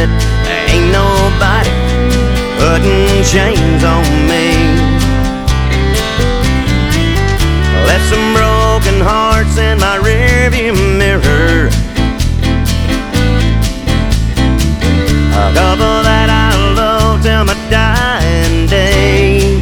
visit. There ain't nobody putting chains on me. Left some broken hearts in my rearview mirror, a couple that I love till my dying day.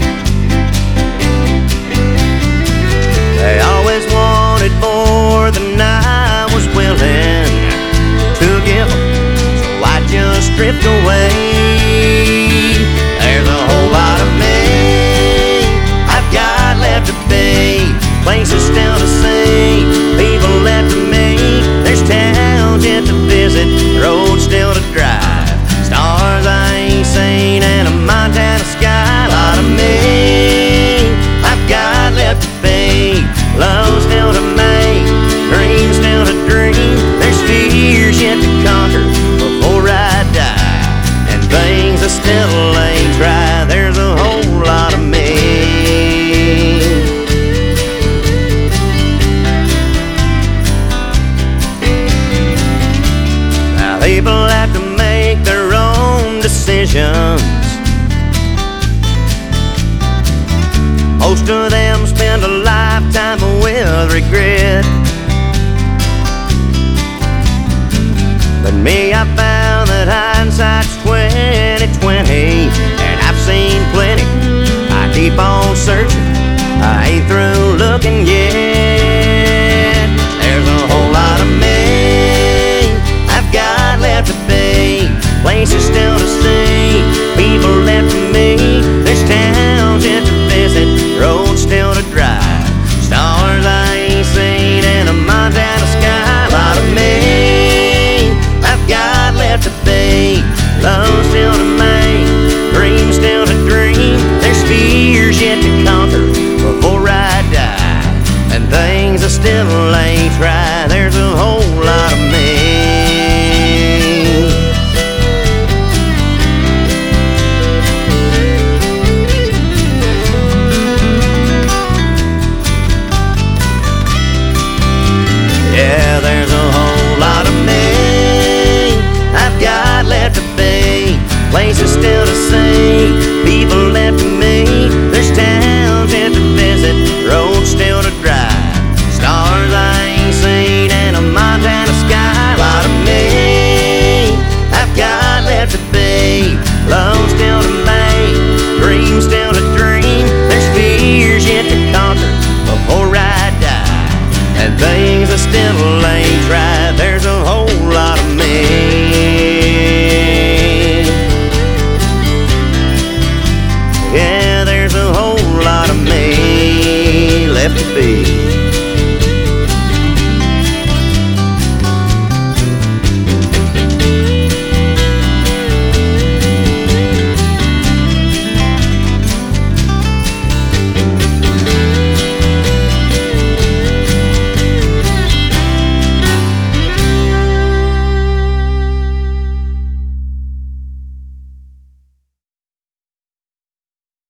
They always wanted more than I was willing to give them, so I just drift away. There's a whole lot of me I've got left to be, places still to see, people left to meet. There's towns yet to visit, roads still to drive, stars I ain't seen, and a Montana sky. A lot of me I've got left to be, love still to make, dreams still to dream. There's fears yet to conquer before I die, and things I still ain't tried. There's a whole lot of me. Now people have to make their own decisions. Most of them spend a lifetime with regret, but me, I found that hindsight's 20/20, and I've seen plenty. I keep on searching, I ain't through looking yet. There's a whole lot of me I've got left to be, places still to see, people left to meet. There's towns yet to visit, roads still to drive, stars I ain't seen, and a Montana sky. A lot of me I've got left to be, love still to make, dreams still to dream. There's fears yet to conquer before I die, and things I still ain't tried. There's a whole lot of me. Yeah, there's a whole lot of me I've got left to be, places still to see, people left to meet. There's towns yet to visit, roads still to drive, stars I ain't seen, and a Montana sky. A lot of me I've got left to be, love still to make, dreams still to dream. There's fears yet to conquer before I die, and things I still